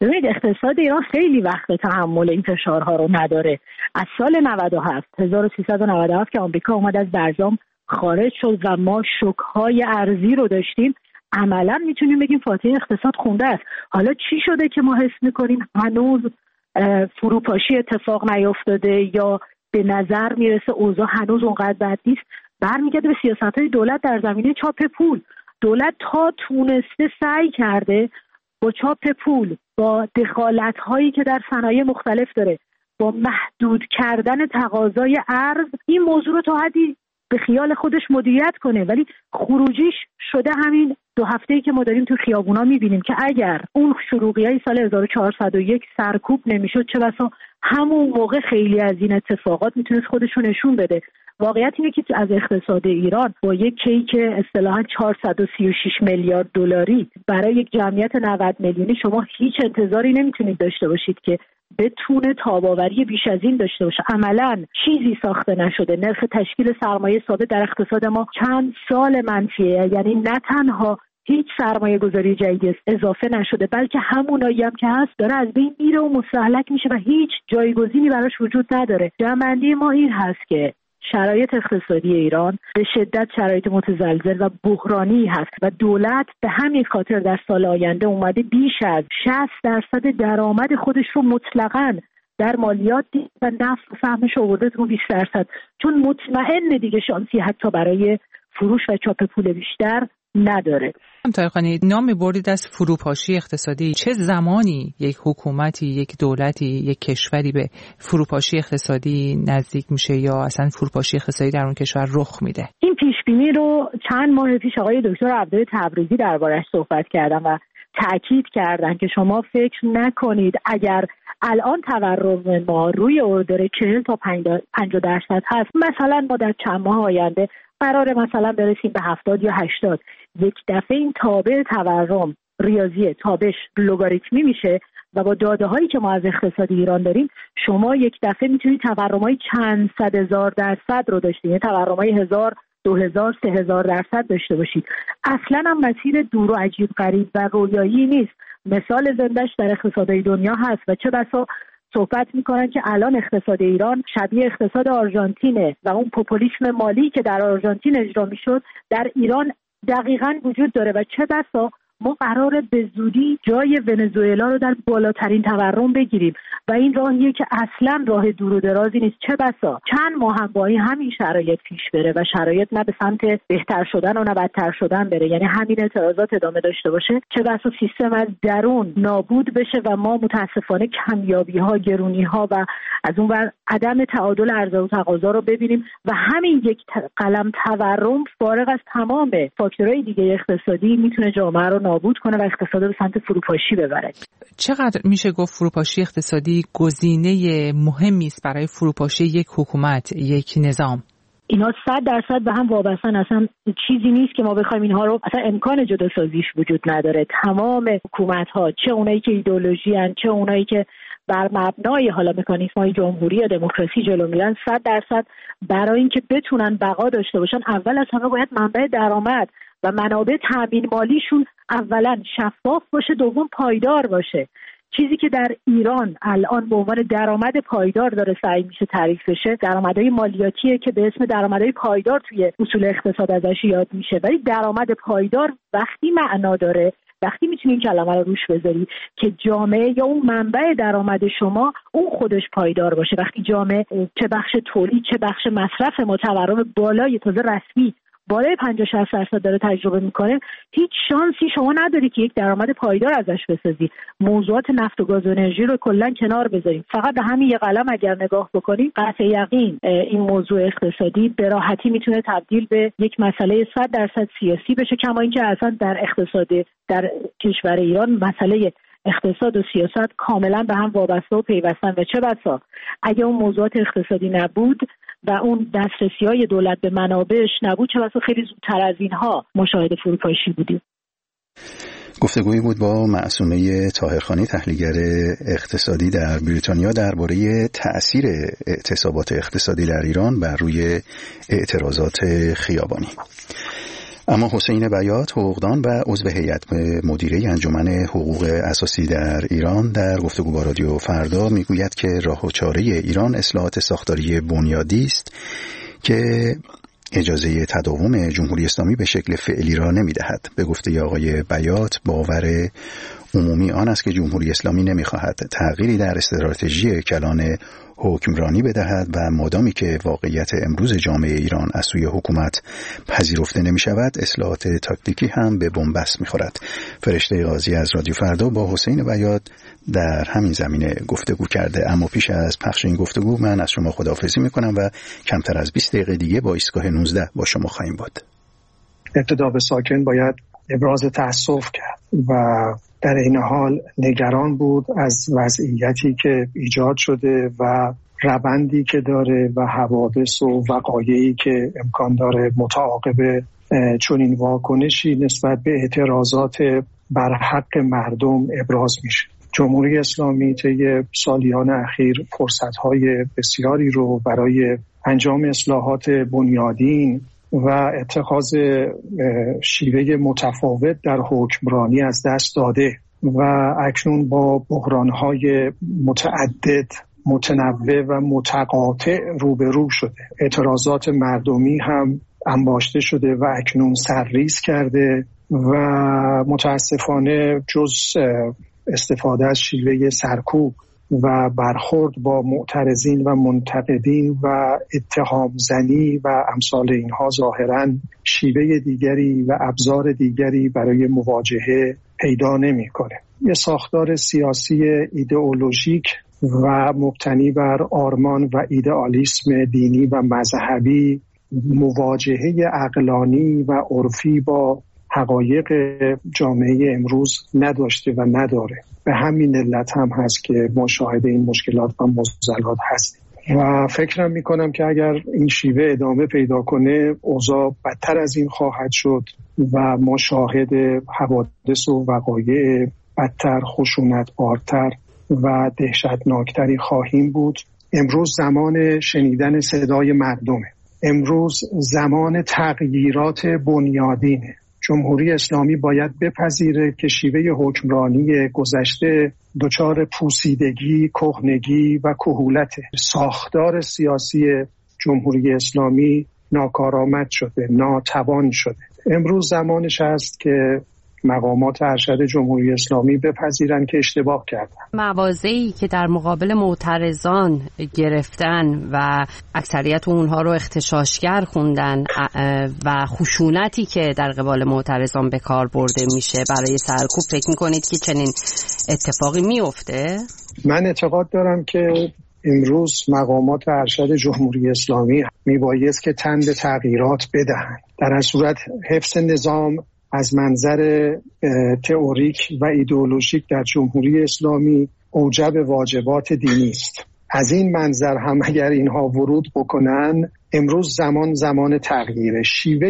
ببینید اقتصاد ایران خیلی وقت تحمل این فشارها رو نداره. از سال نود و هفت هزار و سیصد و نود و هفت که آمریکا اومد از برجام خارج شد و ما شوک‌های ارزی رو داشتیم، عملاً میتونیم بگیم فاتحه اقتصاد خونده است. حالا چی شده که ما حس میکنیم هنوز فروپاشی اتفاق نیفتاده یا به نظر میرسه اوضاع هنوز اونقدر بد نیست؟ برمیگرده به سیاست‌های دولت در زمینه چاپ پول. دولت تا تونسته سعی کرده با چاپ پول، با دخالت‌هایی که در صنایع مختلف داره، با محدود کردن تقاضای ارز، این موضوع رو تا حدی به خیال خودش مدیریت کنه، ولی خروجیش شده همین دو هفته‌ای که ما داریم تو خیابونا می‌بینیم که اگر اون شروعیای سال هزار و چهارصد و یک سرکوب نمی‌شد، چه بسا همون موقع خیلی از این اتفاقات میتونست خودش رو نشون بده. واقعیت اینه که از اقتصاد ایران با یک کیک اصطلاحاً چهارصد و سی و شش میلیارد دلاری برای یک جمعیت نود میلیونی شما هیچ انتظاری نمیتونید داشته باشید که بتونه تاباوری بیش از این داشته باشه. عملاً چیزی ساخته نشده. نرخ تشکیل سرمایه ثابت در اقتصاد ما چند سال منفیه، یعنی نه تنها هیچ سرمایه گذاری جدیدی اضافه نشده، بلکه همونایی هم که هست داره از بین میره و مستهلک میشه و هیچ جایگزینی براش وجود نداره. جمع‌بندی ما این هست که شرایط اقتصادی ایران به شدت شرایط متزلزل و بحرانی هست و دولت به همین خاطر در سال آینده اومده بیش از شصت درصد درآمد خودش رو مطلقاً در مالیات دید و نفت و سهمش آورده تو بیست درصد، چون مطمئن دیگه شانسی حتی برای فروش و چاپ پول بیشتر نداره. طاهرخانی، نام بردید از فروپاشی اقتصادی. چه زمانی یک حکومتی، یک دولتی، یک کشوری به فروپاشی اقتصادی نزدیک میشه یا اصلا فروپاشی اقتصادی در اون کشور رخ میده؟ این پیش بینی رو چند ماه پیش آقای دکتر عبدالله تبریزی دربارش صحبت کردن و تأکید کردن که شما فکر نکنید اگر الان تورم ما روی اردر چهل تا پنجاه درصد هست، مثلا ما در چند ماه آینده قراره مثلا برسیم به هفتاد یا هشتاد، یک دفعه این تابع تورم ریاضی تابش لوگاریتمی میشه و با داده هایی که ما از اقتصاد ایران داریم شما یک دفعه میتونید تورم های چند صد هزار درصد رو داشتید، یعنی تورم های هزار، دو هزار، سه هزار درصد داشته باشید. اصلا هم مسیر دور و عجیب غریب و رویایی نیست. مثال زندهش در اقتصادهای دنیا هست و چه بسا صحبت میکنن که الان اقتصاد ایران شبیه اقتصاد آرژانتینه و اون پوپولیسم مالی که در آرژانتین اجرا میشد در ایران دقیقاً وجود داره و چه بسا ما قراره به زودی جای ونزوئلا رو در بالاترین تورم بگیریم و این راهیه که اصلا راه دور و درازی نیست. چه بسا چند ماه هم با این همین شرایط پیش بره و شرایط نه به سمت بهتر شدن و نه بدتر شدن بره، یعنی همین اعتراضات ادامه داشته باشه، چه بسا سیستم از درون نابود بشه و ما متاسفانه کمیابی ها، گرونی ها و از اون ور عدم تعادل عرضه و تقاضا رو ببینیم و همین یک قلم تورم فارغ از تمام فاکتورهای دیگه اقتصادی میتونه جامعه رو نابود کنه و اقتصاد رو به سمت فروپاشی ببره. چقدر میشه گفت فروپاشی اقتصادی گزینه مهمی است برای فروپاشی یک حکومت، یک نظام؟ اینا صد درصد به هم وابستن. اصلا چیزی نیست که ما بخوایم اینها رو، اصلا امکان جداسازیش وجود نداره. تمام حکومت ها، چه اونایی که ایدئولوژی ان، چه اونایی که بر مبنای حالا مکانیزم‌های جمهوری یا دموکراسی جلو میرن، صد درصد برای اینکه بتونن بقا داشته باشن اول از همه باید منبع درآمد و منابع تامین مالیشون اولا شفاف باشه، دوم پایدار باشه. چیزی که در ایران الان به عنوان درآمد پایدار داره سعی میشه تعریف بشه، درآمدهای مالیاتیه که به اسم درآمدهای پایدار توی اصول اقتصاد ازش یاد میشه. ولی درآمد پایدار وقتی معنا داره، وقتی میتونی این کلمه رو روش بذاری که جامعه یا اون منبع درآمد شما اون خودش پایدار باشه. وقتی جامعه چه بخش تولید چه بخش مصرف ما تورم بالای تازه رسمی بالای پنجاه شصت درصد داره تجربه میکنه، هیچ شانسی شما نداری که یک درآمد پایدار ازش بسازی. موضوعات نفت و گاز و انرژی رو کلا کنار بذاریم، فقط به همین یه قلم اگر نگاه بکنیم قطع یقین این موضوع اقتصادی به راحتی میتونه تبدیل به یک مسئله صد درصد سیاسی بشه، کما اینکه اصلا در اقتصاد در کشور ایران مسئله اقتصاد و سیاست کاملا به هم وابسته و پیوستن و چه بسا اگه اون موضوعات اقتصادی نبود و اون دسترسی‌های دولت به منابعش نبود، چه بسا خیلی زودتر از اینها مشاهد فروپاشی بودیم. گفتگویی بود با معصومه طاهرخانی، تحلیلگر اقتصادی در بریتانیا، درباره تأثیر اعتصابات اقتصادی در ایران بر روی اعتراضات خیابانی. اما حسین بیات، حقوقدان و عضو هیئت مدیره انجمن حقوق اساسی در ایران، در گفتگو با رادیو فردا میگوید که راه و چاره ایران اصلاحات ساختاری بنیادی است که اجازه تداوم جمهوری اسلامی به شکل فعلی را نمی‌دهد. به گفته آقای بیات، باور عمومی آن است که جمهوری اسلامی نمی‌خواهد تغییری در استراتژی کلان حکمرانی بدهد و مادامی که واقعیت امروز جامعه ایران از سوی حکومت پذیرفته نمی‌شود، اصلاحات تاکتیکی هم به بن‌بست می‌خورد. فرشته قاضی از رادیو فردا با حسین بیات در همین زمینه گفتگو کرده. اما پیش از پخش این گفتگو من از شما خداحافظی می‌کنم و کمتر از بیست دقیقه دیگه با ایستگاه نوزده با شما خواهیم بود. ابتدا به ساکن باید ابراز تأسف کرد و در این حال نگران بود از وضعیتی که ایجاد شده و روندی که داره و حوادث و وقایعی که امکان داره متعاقب چنین واکنشی نسبت به اعتراضات بر حق مردم ابراز میشه. جمهوری اسلامی طی سالیان اخیر فرصت‌های بسیاری رو برای انجام اصلاحات بنیادین و اتخاذ شیوه متفاوت در حکمرانی از دست داده و اکنون با بحران‌های متعدد، متنوع و متقاطع روبرو شده. اعتراضات مردمی هم انباشته شده و اکنون سرریز کرده و متاسفانه جز استفاده از شیوه سرکوب و برخورد با معترضین و منتقدین و اتهام زنی و امثال اینها ظاهراً شیوه دیگری و ابزار دیگری برای مواجهه پیدا نمی‌کنه. یه ساختار سیاسی ایدئولوژیک و مبتنی بر آرمان و ایدئالیسم دینی و مذهبی مواجهه عقلانی و عرفی با حقایق جامعه امروز نداشته و نداره. به همین علت هم هست که ما شاهد این مشکلات و معضلات هستیم و فکرم میکنم که اگر این شیوه ادامه پیدا کنه اوضاع بدتر از این خواهد شد و ما شاهد حوادث و وقایع بدتر، خشونت‌بارتر و دهشتناکتری خواهیم بود. امروز زمان شنیدن صدای مردمه. امروز زمان تغییرات بنیادینه. جمهوری اسلامی باید بپذیره که شیوه حکمرانی گذشته دچار پوسیدگی، کهنگی و کهولت. ساختار سیاسی جمهوری اسلامی ناکارآمد شده، ناتوان شده. امروز زمانش است که مقامات ارشد جمهوری اسلامی بپذیرن که اشتباه کردن. مواضعی که در مقابل معترضان گرفتن و اکثریت اونها رو اغتشاشگر خوندن و خشونتی که در قبال معترضان به کار برده میشه برای سرکوب، فکر میکنید که چنین اتفاقی میفته؟ من اعتقاد دارم که امروز مقامات ارشد جمهوری اسلامی میبایست که تن به تغییرات بدهند. در این صورت حفظ نظام از منظر تئوریک و ایدئولوژیک در جمهوری اسلامی اوجب واجبات دینی است. از این منظر هم اگر اینها ورود بکنن، امروز زمان زمان تغییره. شیوه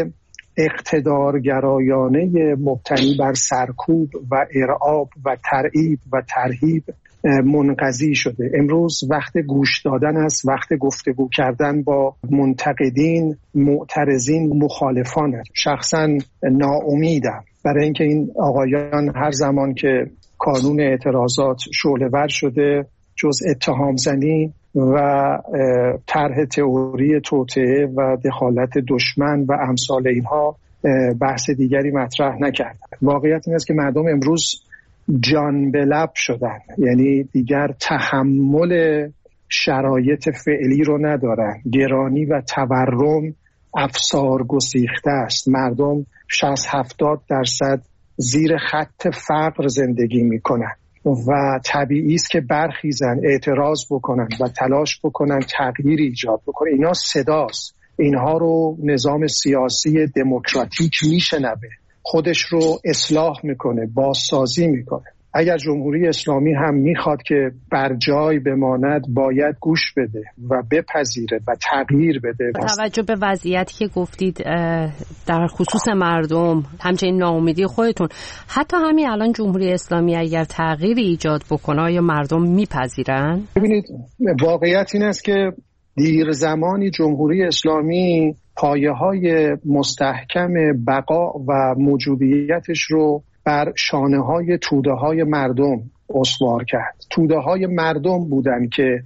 اقتدارگرایانه مبتنی بر سرکوب و ارعاب و ترعیب و ترهیب منقضی شده. امروز وقت گوش دادن است، وقت گفتگو کردن با منتقدین، معترضین، مخالفان. شخصا ناامیدم برای اینکه این آقایان هر زمان که کانون اعتراضات شعله‌ور شده جز اتهام زنی و طرح تئوری توطئه و دخالت دشمن و امثال اینها بحث دیگری مطرح نکردن. واقعیت این است که مردم امروز جان به لب شدن، یعنی دیگر تحمل شرایط فعلی رو ندارن. گرانی و تورم افسار گسیخته است. مردم شصت هفتاد درصد زیر خط فقر زندگی میکنن و طبیعی است که برخیزن، اعتراض بکنن و تلاش بکنن تغییر ایجاد بکنن. اینا صداست. اینها رو نظام سیاسی دموکراتیک میشنوه، خودش رو اصلاح میکنه، بازسازی میکنه. اگر جمهوری اسلامی هم میخواد که بر جای بماند، باید گوش بده و بپذیره و تغییر بده. با توجه به وضعیتی که گفتید در خصوص مردم، همچنین ناامیدی خودتون، حتی همین الان جمهوری اسلامی اگر تغییری ایجاد بکنه یا مردم میپذیرن؟ ببینید واقعیت این است که دیر زمانی جمهوری اسلامی پایه‌های مستحکم بقا و موجودیتش رو بر شانه‌های توده‌های مردم استوار کرد. توده‌های مردم بودن که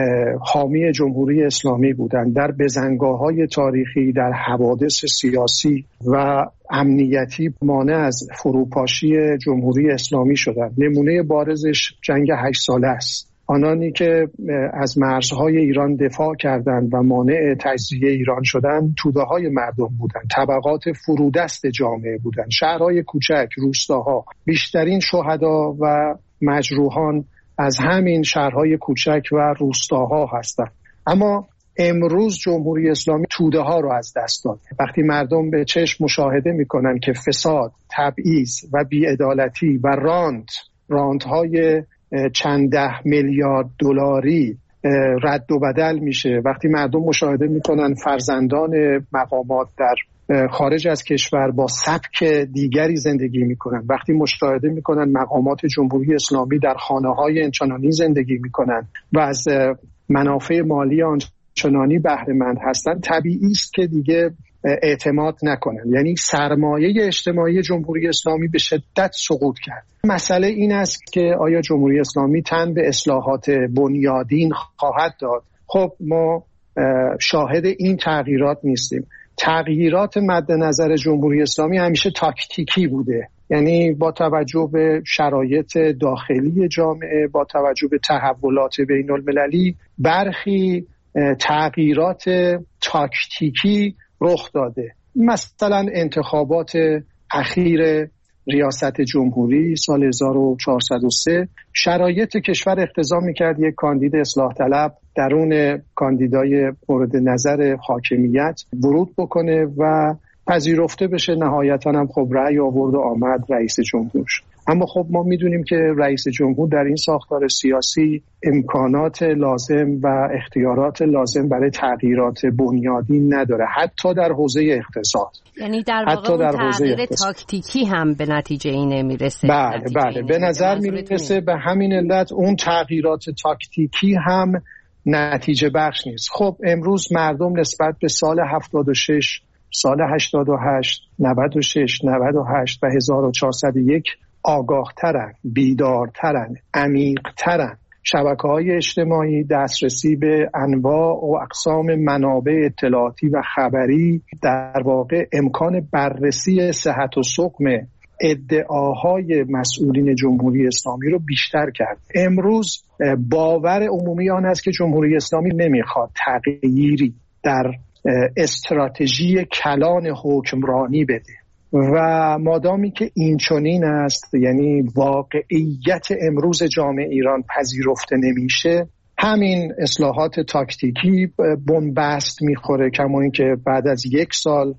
حامی جمهوری اسلامی بودن، در بزنگاه‌های تاریخی، در حوادث سیاسی و امنیتی مانع از فروپاشی جمهوری اسلامی شدن. نمونه بارزش جنگ هشت ساله است. آنانی که از مرزهای ایران دفاع کردند و مانع تجزیه ایران شدند، توده‌های مردم بودند، طبقات فرودست جامعه بودند، شهرهای کوچک، روستاها. بیشترین شهدا و مجروحان از همین شهرهای کوچک و روستاها هستند. اما امروز جمهوری اسلامی توده ها رو از دست داد. وقتی مردم به چشم مشاهده میکنن که فساد، تبعیض و بی‌عدالتی و راند راندهای چند ده میلیارد دلاری رد و بدل میشه، وقتی مردم مشاهده میکنن فرزندان مقامات در خارج از کشور با سبک دیگری زندگی میکنن، وقتی مشاهده میکنن مقامات جمهوری اسلامی در خانه‌های آنچنانی زندگی میکنن و از منافع مالی آنچنانی بهره مند هستن، طبیعی است که دیگه اعتماد نکنن. یعنی سرمایه اجتماعی جمهوری اسلامی به شدت سقوط کرد. مسئله این است که آیا جمهوری اسلامی تن به اصلاحات بنیادین خواهد داد؟ خب ما شاهد این تغییرات نیستیم. تغییرات مد نظر جمهوری اسلامی همیشه تاکتیکی بوده، یعنی با توجه به شرایط داخلی جامعه، با توجه به تحولات بین المللی، برخی تغییرات تاکتیکی رخ داده. مثلا انتخابات اخیر ریاست جمهوری سال هزار و چهارصد و سه شرایط کشور اقتضا می‌کرد یک کاندید اصلاح طلب درون کاندیدای مورد نظر حاکمیت ورود بکنه و پذیرفته بشه. نهایتاً هم خب رأی آورد و آمد رئیس جمهور شد. اما خب ما میدونیم که رئیس جمهور در این ساختار سیاسی امکانات لازم و اختیارات لازم برای تغییرات بنیادی نداره، حتی در حوزه اقتصاد. یعنی در واقع اون تغییر تاکتیکی هم به نتیجه این نمیرسه. بله بله به نظر میرسه به همین علت اون تغییرات تاکتیکی هم نتیجه بخش نیست. خب امروز مردم نسبت به سال هفتاد و شش، سال هشتاد و هشت، نود و شش، نود و هشت و هزار و چهارصد و یک آگاه‌ترن، بیدارترن، عمیق‌ترن. شبکه‌های اجتماعی دسترسی به انواع و اقسام منابع اطلاعاتی و خبری در واقع امکان بررسی صحت و سقم ادعاهای مسئولین جمهوری اسلامی رو بیشتر کرد. امروز باور عمومی آن است که جمهوری اسلامی نمیخواد تغییری در استراتژی کلان حکمرانی بده و مادامی که این چنین است، یعنی واقعیت امروز جامعه ایران پذیرفته نمیشه، همین اصلاحات تاکتیکی بنبست میخوره. کما این که بعد از یک سال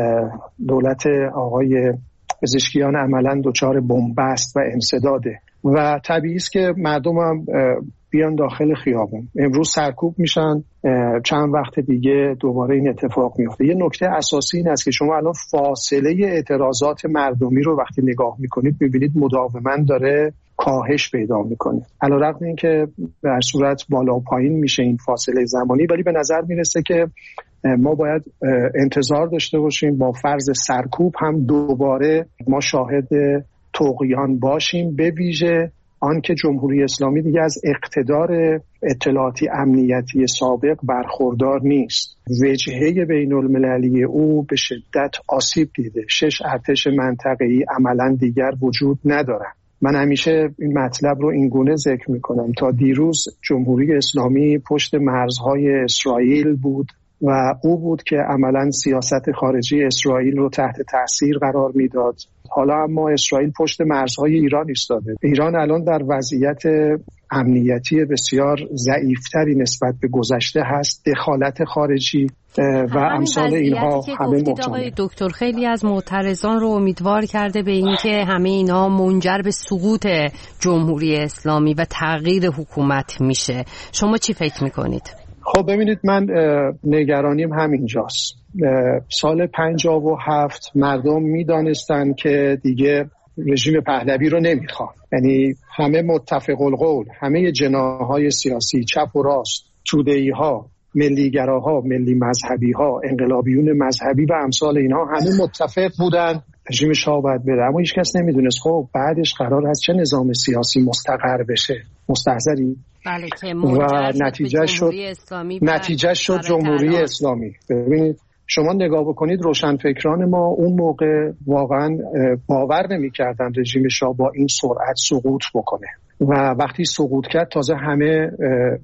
دولت آقای پزشکیان عملاً دچار بنبست و انسداده و طبیعی است که مردم هم بیان داخل خیابون. امروز سرکوب میشن، چند وقت دیگه دوباره این اتفاق میفته. یه نکته اساسی این است که شما الان فاصله اعتراضات مردمی رو وقتی نگاه میکنید میبینید مداوما داره کاهش پیدا میکنه، علیرغم این که به هر صورت بالا و پایین میشه این فاصله زمانی، ولی به نظر میرسه که ما باید انتظار داشته باشیم با فرض سرکوب هم دوباره ما شاهد طغیان باشیم، به ویژه آن که جمهوری اسلامی دیگه از اقتدار اطلاعاتی امنیتی سابق برخوردار نیست. وجهه بین المللی او به شدت آسیب دیده. شش ارتش منطقه‌ای عملاً دیگر وجود ندارند. من همیشه این مطلب رو این گونه ذکر میکنم. تا دیروز جمهوری اسلامی پشت مرزهای اسرائیل بود و او بود که عملاً سیاست خارجی اسرائیل رو تحت تاثیر قرار میداد. حالا اما اسرائیل پشت مرزهای ایران ایستاده. ایران الان در وضعیت امنیتی بسیار ضعیفتری نسبت به گذشته هست. دخالت خارجی و امثال اینها همه محتمل. آقای دکتر خیلی از معترضان رو امیدوار کرده به اینکه همه اینا منجر به سقوط جمهوری اسلامی و تغییر حکومت میشه. شما چی فکر میکنید؟ خب ببینید، من نگرانیم همینجاست. سال پنجاه و هفت مردم میدانستن که دیگه رژیم پهلوی رو نمیخوان، یعنی همه متفق القول، همه جناح‌های سیاسی چپ و راست، توده‌ای ها، ملیگراها، ملی مذهبی ها، انقلابیون مذهبی و امثال اینها همه متفق بودن رژیم شاه باید بره، اما هیچ کس نمیدونست خب بعدش قرار هست چه نظام سیاسی مستقر بشه. مستحضری؟ بله که و نتیجه شد نتیجه شد جمهوری اسلامی. ببینید شما نگاه بکنید روشنفکران ما اون موقع واقعا باور نمی‌کردن رژیم شاه با این سرعت سقوط بکنه و وقتی سقوط کرد تازه همه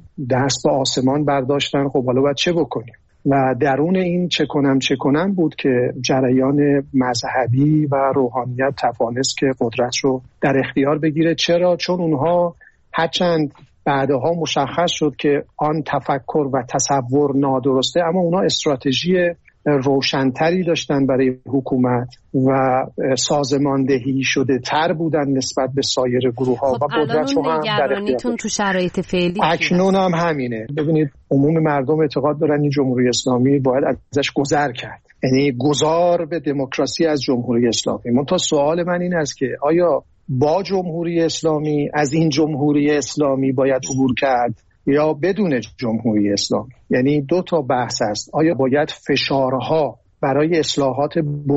دست به آسمان برداشتن خب حالا باید چه بکنیم و درون این چه کنم چه کنم بود که جریان مذهبی و روحانیت توانست که قدرت رو در اختیار بگیره. چرا؟ چون اونها هرچند بعدها مشخص شد که آن تفکر و تصور نادرسته، اما اونا استراتژی روشنتری داشتن برای حکومت و سازماندهی شده تر بودن نسبت به سایر گروه ها. خب و قدرت رو هم در اختیار تو شرایط فعلی اکنون هم همینه. ببینید عموم مردم اعتقاد دارن این جمهوری اسلامی باید ازش گذر کرد، یعنی گذار به دموکراسی از جمهوری اسلامی. منتها سوال من این است که آیا با جمهوری اسلامی از این جمهوری اسلامی باید عبور کرد یا بدون جمهوری اسلامی؟ یعنی دو تا بحث است. آیا باید فشارها برای اصلاحات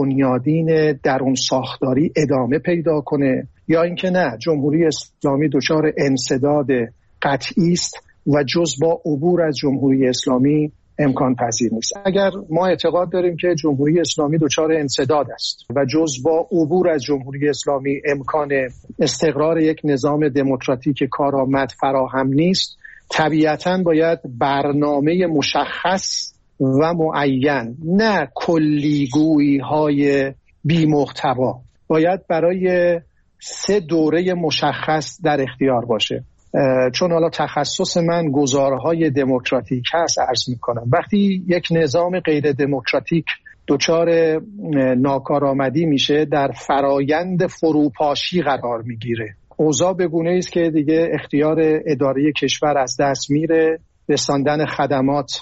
بنیادین درون ساختاری ادامه پیدا کنه یا اینکه نه، جمهوری اسلامی دچار انسداد قطعی است و جز با عبور از جمهوری اسلامی امکان پذیر نیست. اگر ما اعتقاد داریم که جمهوری اسلامی دچار انسداد است و جز با عبور از جمهوری اسلامی امکان استقرار یک نظام دموکراتیک کارآمد فراهم نیست، طبیعتاً باید برنامه مشخص و معین، نه کلیگویی های بی محتوا، باید برای سه دوره مشخص در اختیار باشه. چون حالا تخصص من گزارهای دموکراتیک هست عرض میکنم. وقتی یک نظام غیر دموکراتیک دچار ناکارآمدی میشه در فرایند فروپاشی قرار میگیره. اوضاع به گونه است که دیگه اختیار اداره کشور از دست میره، رساندن خدمات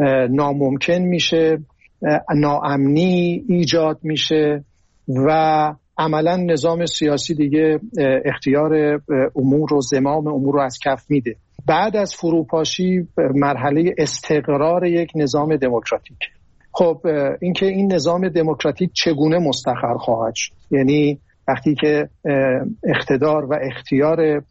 ناممکن میشه، ناامنی ایجاد میشه و عملا نظام سیاسی دیگه اختیار امور و زمام امور رو از کف میده. بعد از فروپاشی مرحله استقرار یک نظام دموکراتیک. خب اینکه این نظام دموکراتیک چگونه مستقر خواهد شد، یعنی وقتی که اقتدار و اختیار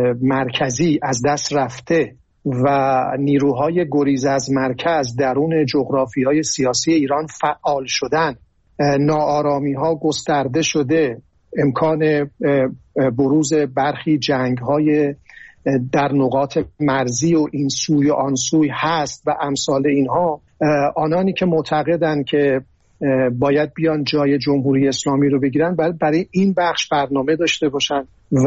مرکزی از دست رفته و نیروهای گریز از مرکز درون جغرافیای سیاسی ایران فعال شدن، ناآرامی ها گسترده شده، امکان بروز برخی جنگ های در نقاط مرزی و این سوی و آن سوی هست و امثال اینها، آنانی که معتقدند که باید بیان جای جمهوری اسلامی رو بگیرن باید برای این بخش برنامه داشته باشن و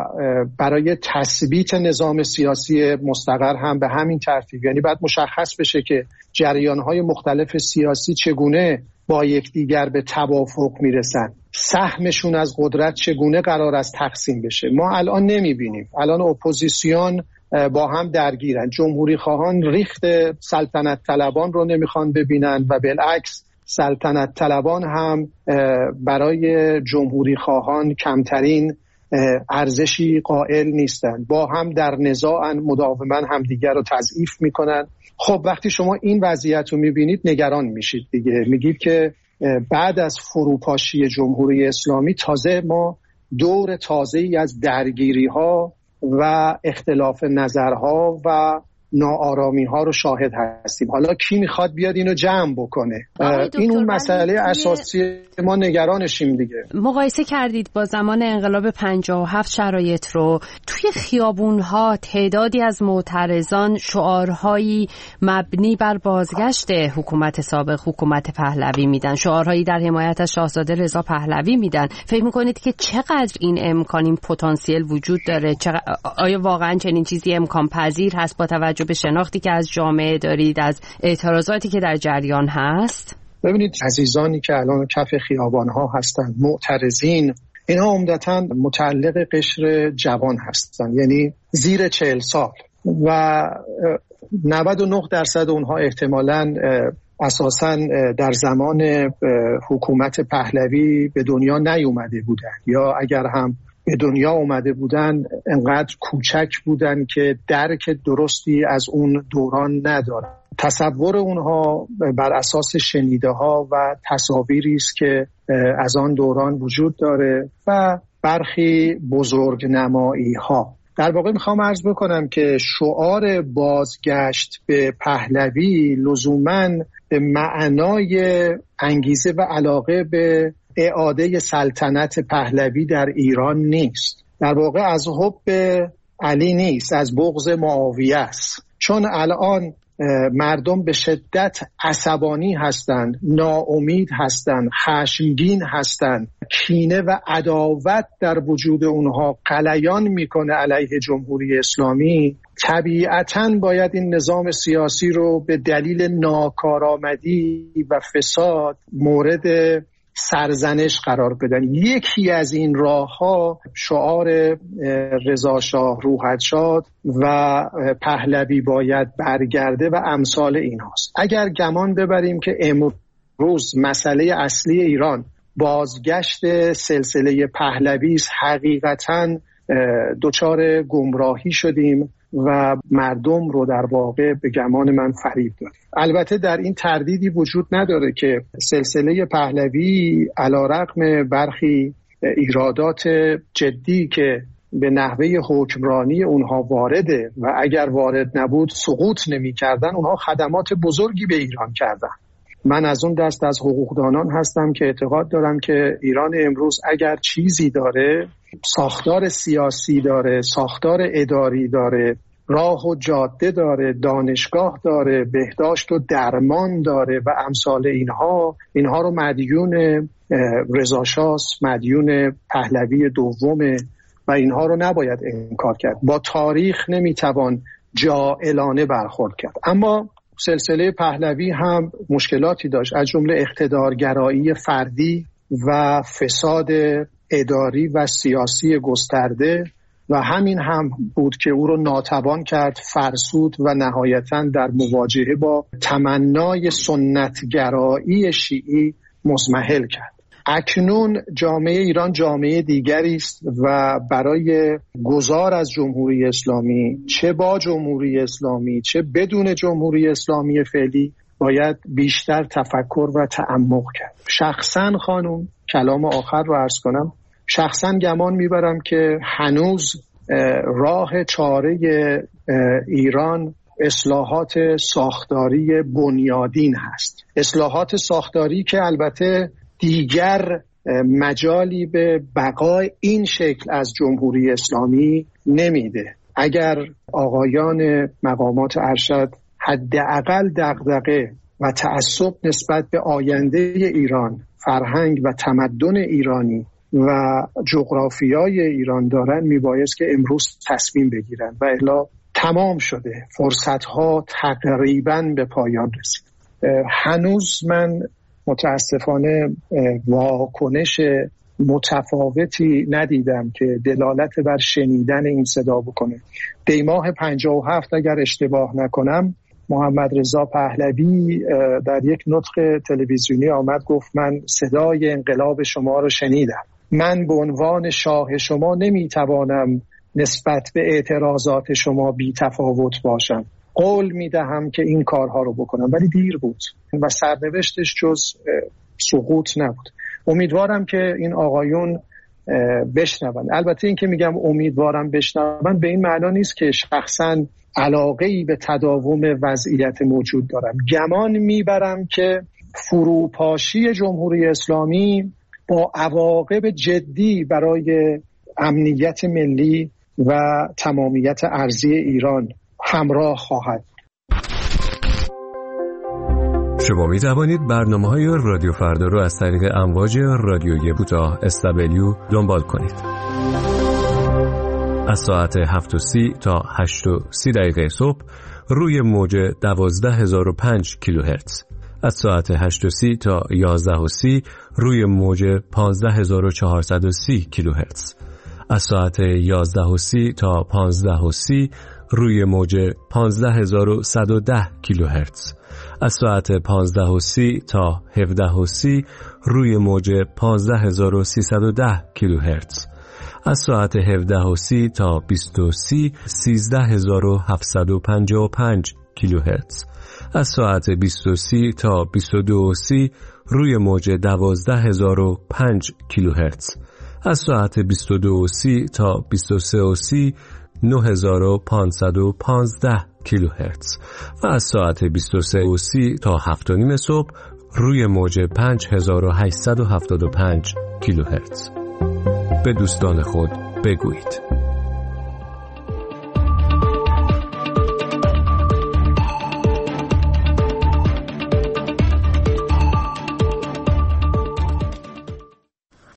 برای تثبیت نظام سیاسی مستقر هم به همین ترتیب. یعنی باید مشخص بشه که جریان‌های مختلف سیاسی چگونه با یکدیگر به توافق میرسن، سهمشون از قدرت چگونه قرار است تقسیم بشه. ما الان نمیبینیم. الان اپوزیسیون با هم درگیرن. جمهوری خواهان ریخت سلطنت طلبان رو نمیخوان ببینن و بالعکس سلطنت طلبان هم برای جمهوری خواهان کمترین ارزشی قائل نیستن، با هم در نزاعن، مداوما همدیگر رو تضعیف میکنن. خب وقتی شما این وضعیت رو میبینید نگران میشید دیگه، میگید که بعد از فروپاشی جمهوری اسلامی تازه ما دور تازه‌ای از درگیری ها و اختلاف نظرها و ناآرامی ها رو شاهد هستیم. حالا کی میخواد بیاد اینو جمع بکنه؟ این اون مسئله اساسی ما نگرانشیم دیگه. مقایسه کردید با زمان انقلاب پنجاه و هفت شرایط رو. توی خیابون ها تعدادی از معترضان شعارهایی مبنی بر بازگشت حکومت سابق، حکومت پهلوی میدن، شعارهایی در حمایت از شاهزاده رضا پهلوی میدن. فکر میکنید که چقدر این امکان، این پتانسیل وجود داره؟ چقدر... آیا واقعا چنین چیزی امکان پذیر هست با توجه به شناختی که از جامعه دارید، از اعتراضاتی که در جریان هست؟ ببینید عزیزانی که الان کف خیابان‌ها هستند، معترضین، اینها عمدتاً متعلق قشر جوان هستند، یعنی زیر چهل سال و نود و نه درصد اونها احتمالاً اساساً در زمان حکومت پهلوی به دنیا نیومده بودن، یا اگر هم به دنیا اومده بودن انقدر کوچک بودن که درک درستی از اون دوران ندارن. تصور اونها بر اساس شنیده ها و تصاویری است که از آن دوران وجود داره و برخی بزرگ نمایی ها. در واقع میخوام عرض بکنم که شعار بازگشت به پهلوی لزوماً به معنای انگیزه و علاقه به اعاده سلطنت پهلوی در ایران نیست. در واقع از حب علی نیست، از بغض معاویه است. چون الان مردم به شدت عصبانی هستند، ناامید هستند، خشمگین هستند، کینه و عداوت در وجود اونها غلیان میکنه علیه جمهوری اسلامی. طبیعتاً باید این نظام سیاسی رو به دلیل ناکارآمدی و فساد مورد سرزنش قرار بدن. یکی از این راه‌ها شعار رضا شاه روحت شاد و پهلوی باید برگرده و امثال این هاست. اگر گمان ببریم که امروز مسئله اصلی ایران بازگشت سلسله پهلوی است، حقیقتاً دچار گمراهی شدیم و مردم رو در واقع به گمان من فریب داد. البته در این تردیدی وجود نداره که سلسله پهلوی علیرغم برخی ایرادات جدی که به نحوه حکمرانی اونها وارده و اگر وارد نبود سقوط نمی کردن، اونها خدمات بزرگی به ایران کردن. من از اون دست از حقوقدانان هستم که اعتقاد دارم که ایران امروز اگر چیزی داره، ساختار سیاسی داره، ساختار اداری داره، راه و جاده داره، دانشگاه داره، بهداشت و درمان داره و امثال اینها، اینها رو مدیون رضا شاه، مدیون پهلوی دومه و اینها رو نباید انکار کرد. با تاریخ نمیتوان جاهلانه برخورد کرد. اما سلسله پهلوی هم مشکلاتی داشت، از جمله اقتدارگرایی فردی و فساد اداری و سیاسی گسترده و همین هم بود که او رو ناتوان کرد، فرسود و نهایتاً در مواجهه با تمنای سنتگرایی شیعی مضمحل کرد. اکنون جامعه ایران جامعه دیگری است و برای گذار از جمهوری اسلامی، چه با جمهوری اسلامی چه بدون جمهوری اسلامی فعلی، باید بیشتر تفکر و تعمق کرد. شخصاً خانم، کلام آخر رو عرض کنم، شخصاً گمان میبرم که هنوز راه چاره ایران اصلاحات ساختاری بنیادین هست. اصلاحات ساختاری که البته دیگر مجالی به بقای این شکل از جمهوری اسلامی نمیده. اگر آقایان مقامات ارشد حداقل دغدغه و تعصب نسبت به آینده ایران، فرهنگ و تمدن ایرانی و جغرافیای ایران دارن، میبایست که امروز تصمیم بگیرن و الا تمام شده، فرصتها تقریبا به پایان رسید. هنوز من متاسفانه واکنش متفاوتی ندیدم که دلالت بر شنیدن این صدا بکنه. دیماه پنجاه و هفت اگر اشتباه نکنم محمد رضا پهلوی در یک نطق تلویزیونی آمد گفت من صدای انقلاب شما رو شنیدم، من به عنوان شاه شما نمیتوانم نسبت به اعتراضات شما بی تفاوت باشم، قول میدهم که این کارها رو بکنم. ولی دیر بود و سرنوشتش جز سقوط نبود. امیدوارم که این آقایون بشنون. البته این که میگم امیدوارم بشنون به این معنا نیست که شخصا علاقه‌ای به تداوم وضعیت موجود دارم. گمان میبرم که فروپاشی جمهوری اسلامی با عواقب جدی برای امنیت ملی و تمامیت ارضی ایران همراه خواهد. شما می توانید برنامه‌های رادیو فردا رو از طریق امواج رادیویی کوتاه اس دبلیو دنبال کنید. از ساعت هفت و سی تا هشت و سی دقیقه صبح روی موج دوازده هزار و پنج کیلوهرتز. از ساعت هشت و سی تا یازده و سی روی موج پانزده هزار و چهارصد و سی کیلوهرتز. از ساعت یازده و سی تا پانزده و سی روی موج پانزده هزار و صد و ده کیلوهرتز. از ساعت پانزده و سی تا هفده و سی روی موج پانزده هزار و سیصد و ده کیلوهرتز. از ساعت هفده و سی تا بیست و سی سیزده هزار و هفتصد و پنجاه و پنج کیلوهرتز. از ساعت بیست و سه تا بیست و دو و سی روی موج دوازده هزار و پنج کیلوهرتز، از ساعت بیست و دو و سی تا بیست و سه و سی نه هزار و پانصد و پانزده کیلوهرتز و از ساعت بیست و سه و سی تا هفت و نیم صبح روی موج پنج هزار و هشتصد و هفتاد و پنج کیلوهرتز. به دوستان خود بگویید.